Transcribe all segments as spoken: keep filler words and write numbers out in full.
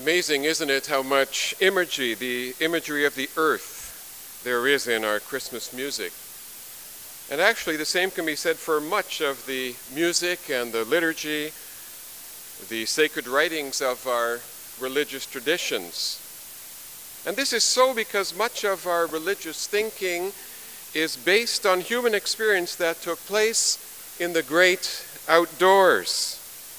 Amazing, isn't it, how much imagery, the imagery of the earth, there is in our Christmas music. And actually the same can be said for much of the music and the liturgy, the sacred writings of our religious traditions. And this is so because much of our religious thinking is based on human experience that took place in the great outdoors.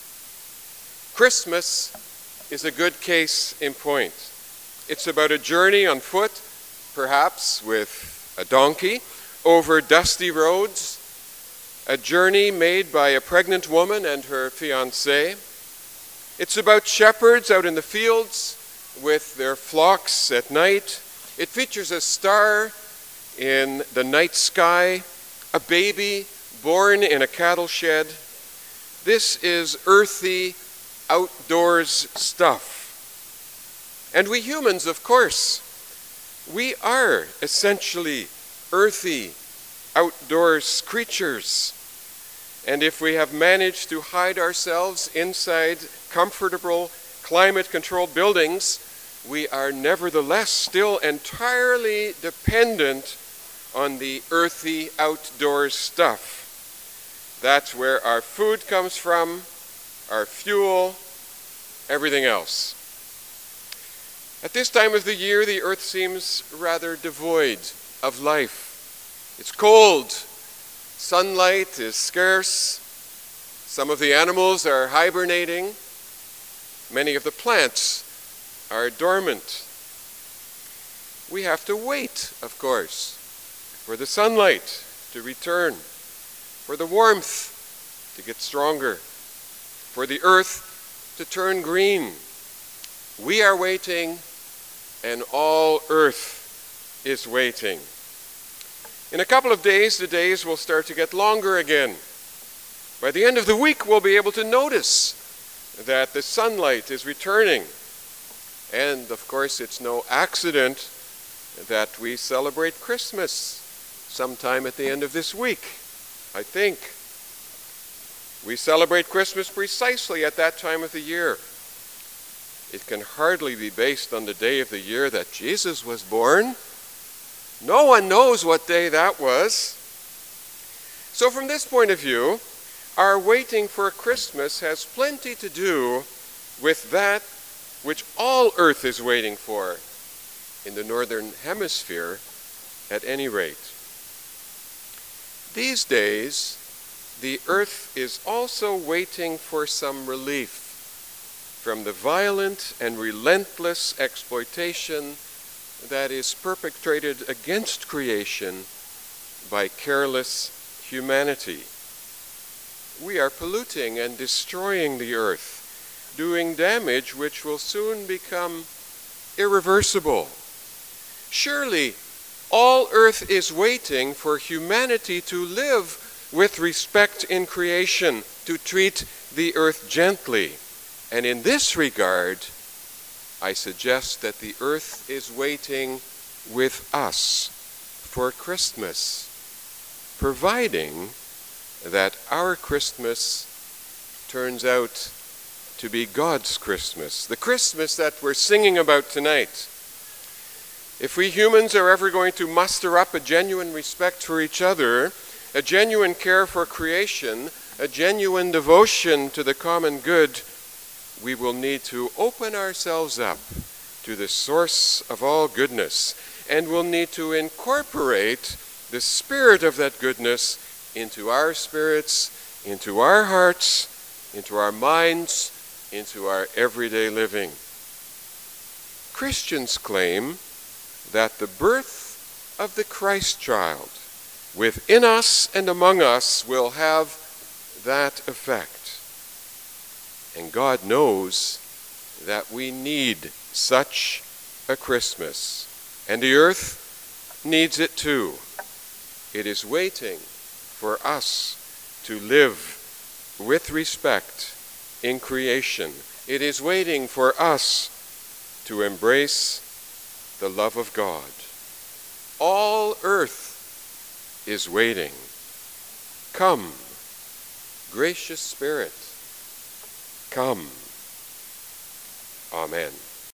Christmas is a good case in point. It's about a journey on foot, perhaps with a donkey, over dusty roads, a journey made by a pregnant woman and her fiancé. It's about shepherds out in the fields with their flocks at night. It features a star in the night sky, a baby born in a cattle shed. This is earthy, outdoors stuff. And we humans, of course, we are essentially earthy, outdoors creatures. And if we have managed to hide ourselves inside comfortable, climate-controlled buildings, we are nevertheless still entirely dependent on the earthy, outdoors stuff. That's where our food comes from, our fuel, everything else. At this time of the year, the earth seems rather devoid of life. It's cold, sunlight is scarce, some of the animals are hibernating, many of the plants are dormant. We have to wait, of course, for the sunlight to return, for the warmth to get stronger, for the earth to turn green. We are waiting, and all earth is waiting. In a couple of days, the days will start to get longer again. By the end of the week, we'll be able to notice that the sunlight is returning. And, of course, it's no accident that we celebrate Christmas sometime at the end of this week, I think. We celebrate Christmas precisely at that time of the year. It can hardly be based on the day of the year that Jesus was born. No one knows what day that was. So from this point of view, our waiting for Christmas has plenty to do with that which all earth is waiting for, in the northern hemisphere at any rate. These days, the earth is also waiting for some relief from the violent and relentless exploitation that is perpetrated against creation by careless humanity. We are polluting and destroying the earth, doing damage which will soon become irreversible. Surely, all earth is waiting for humanity to live with respect in creation, to treat the earth gently. And in this regard, I suggest that the earth is waiting with us for Christmas, providing that our Christmas turns out to be God's Christmas, the Christmas that we're singing about tonight. If we humans are ever going to muster up a genuine respect for each other, a genuine care for creation, a genuine devotion to the common good, we will need to open ourselves up to the source of all goodness, and we'll need to incorporate the spirit of that goodness into our spirits, into our hearts, into our minds, into our everyday living. Christians claim that the birth of the Christ child within us and among us will have that effect. And God knows that we need such a Christmas. And the earth needs it too. It is waiting for us to live with respect in creation. It is waiting for us to embrace the love of God. All earth is waiting. Come, gracious Spirit, come. Amen.